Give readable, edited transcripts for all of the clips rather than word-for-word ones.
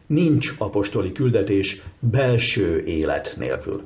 Nincs apostoli küldetés belső élet nélkül.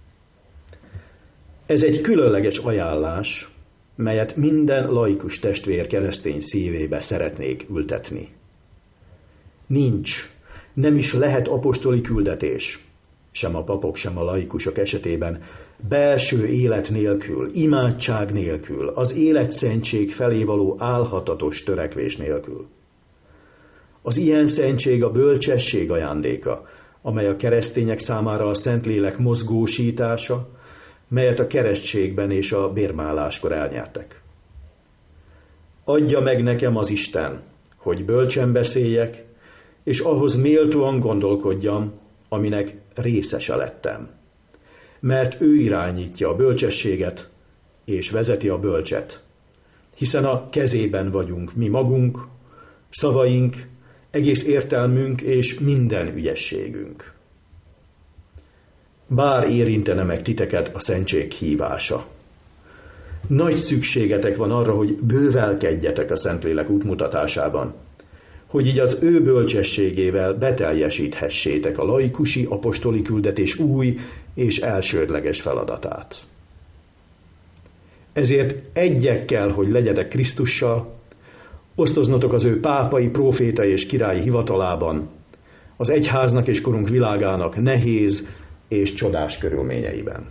Ez egy különleges ajánlás, melyet minden laikus testvér keresztény szívébe szeretnék ültetni. Nincs, nem is lehet apostoli küldetés, sem a papok, sem a laikusok esetében, belső élet nélkül, imádság nélkül, az életszentség felé való álhatatos törekvés nélkül. Az ilyen szentség a bölcsesség ajándéka, amely a keresztények számára a Szentlélek mozgósítása, melyet a keresztségben és a bérmáláskor elnyertek. Adja meg nekem az Isten, hogy bölcsen beszéljek, és ahhoz méltóan gondolkodjam, aminek részese lettem. Mert ő irányítja a bölcsességet, és vezeti a bölcset, hiszen a kezében vagyunk mi magunk, szavaink, egész értelmünk és minden ügyességünk. Bár érintene meg titeket a szentség hívása. Nagy szükségetek van arra, hogy bővelkedjetek a Szentlélek útmutatásában, hogy így az ő bölcsességével beteljesíthessétek a laikusi apostoli küldetés új és elsődleges feladatát. Ezért egyek kell, hogy legyetek Krisztussal, osztoznotok az ő pápai, próféta és királyi hivatalában, az egyháznak és korunk világának nehéz és csodás körülményeiben.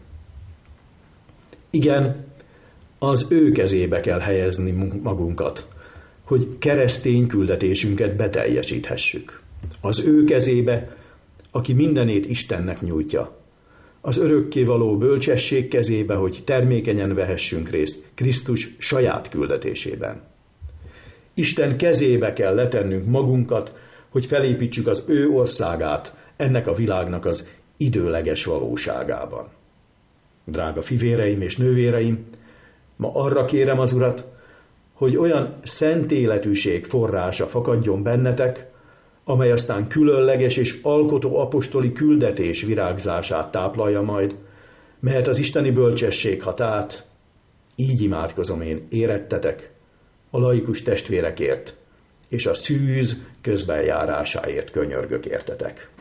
Igen, az ő kezébe kell helyezni magunkat, hogy keresztény küldetésünket beteljesíthessük. Az ő kezébe, aki mindenét Istennek nyújtja. Az örökkévaló bölcsesség kezébe, hogy termékenyen vehessünk részt Krisztus saját küldetésében. Isten kezébe kell letennünk magunkat, hogy felépítsük az ő országát ennek a világnak az időleges valóságában. Drága fivéreim és nővéreim, ma arra kérem az Urat, hogy olyan szent életűség forrása fakadjon bennetek, amely aztán különleges és alkotó apostoli küldetés virágzását táplalja majd, mehet az isteni bölcsesség hatát, így imádkozom én érettetek, a laikus testvérekért, és a szűz közbenjárásáért könyörgök értetek.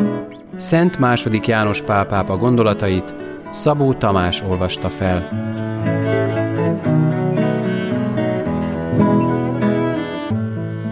Szent II. János Pál pápa gondolatait Szabó Tamás olvasta fel.